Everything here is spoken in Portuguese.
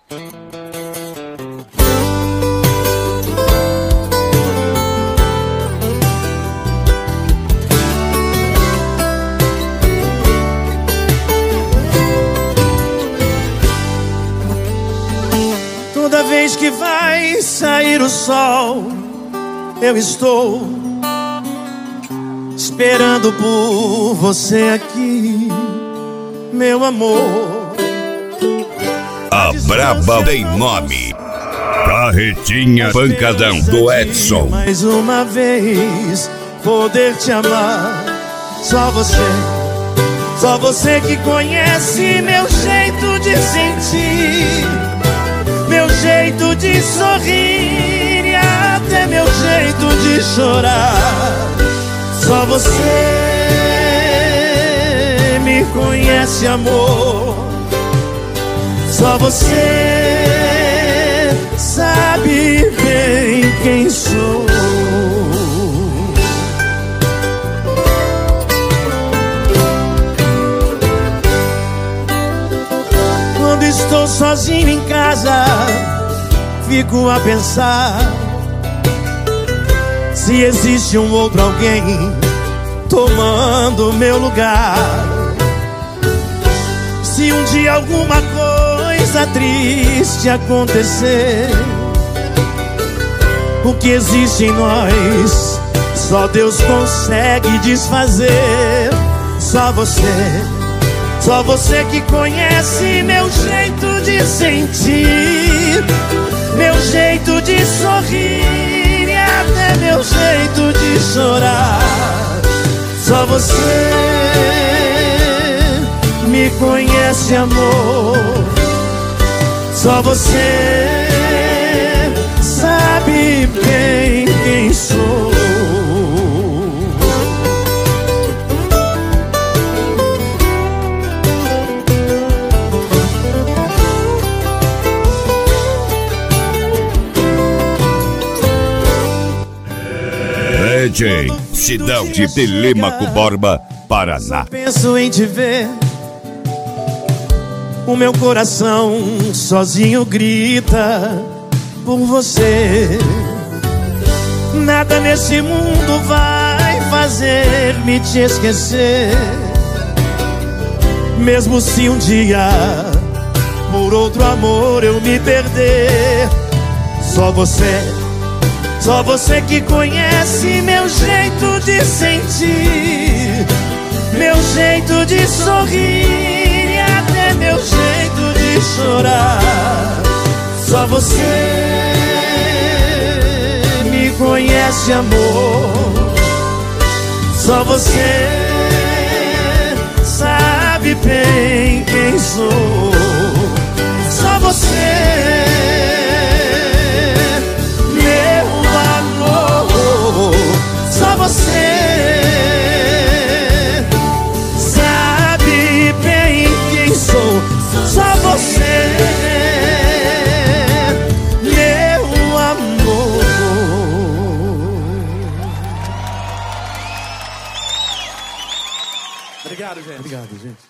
Toda vez que vai sair o sol, eu estou esperando por você aqui, meu amor. A Braba tem nome. Carretinha Pancadão do Edson. Mais uma vez poder te amar. Só você que conhece meu jeito de sentir, meu jeito de sorrir e até meu jeito de chorar. Só você me conhece, amor. Só você sabe bem quem sou. Quando estou sozinho em casa, fico a pensar se existe um outro alguém tomando meu lugar. Se um dia alguma coisa triste acontecer, o que existe em nós só Deus consegue desfazer. Só você que conhece meu jeito de sentir, meu jeito de sorrir e até meu jeito de chorar. Só você me conhece, amor. Só você sabe bem quem sou. DJ, Cidão de Telêmaco Borba, Paraná. Penso em te ver, o meu coração sozinho grita por você. Nada nesse mundo vai fazer-me te esquecer, mesmo se um dia por outro amor eu me perder. Só você que conhece meu jeito de sentir, meu jeito de sorrir e até meu jeito de chorar. Só você me conhece, amor. Só você sabe bem quem sou. Só você, só você sabe bem quem sou. Só você, meu amor. Obrigado, gente. Obrigado, gente.